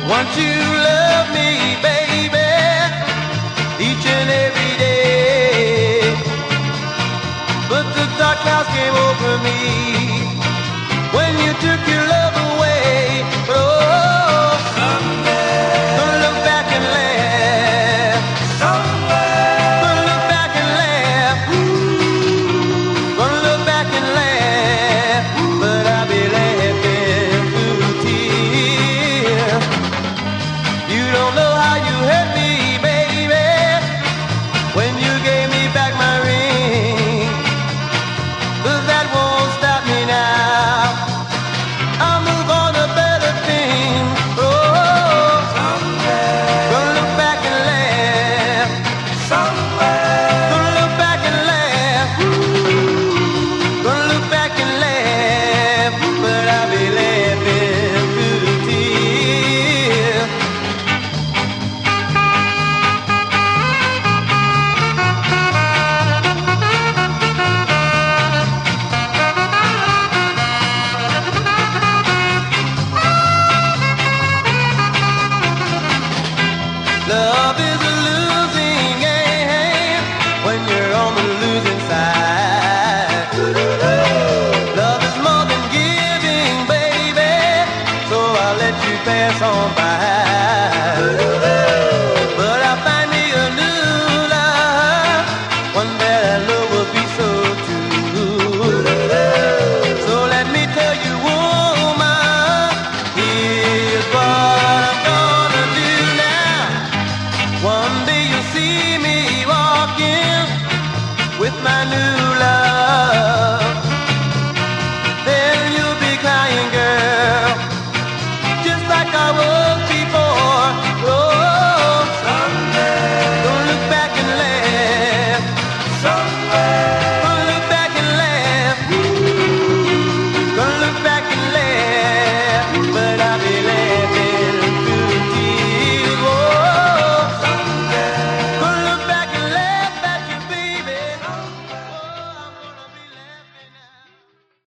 Won't you love me, baby, each and every day? But the dark clouds came over me when you took your love away. Oh, someday gonna look back and laugh. Somewhere gonna look back and laugh. Gonna look back and laugh, but I'll be laughing through tears. You don't know how you hurt me, baby, when you gave me back my ring. But that won't stop me now. I'll move on to better things. Oh, someday gonna look back and laugh. Somewhere gonna look back and laugh. Gonna look back and laugh, but I'll be laughing through tears. Love is a losing game when you're on the losing side. Love is more than giving, baby, so I'll let you pass on by.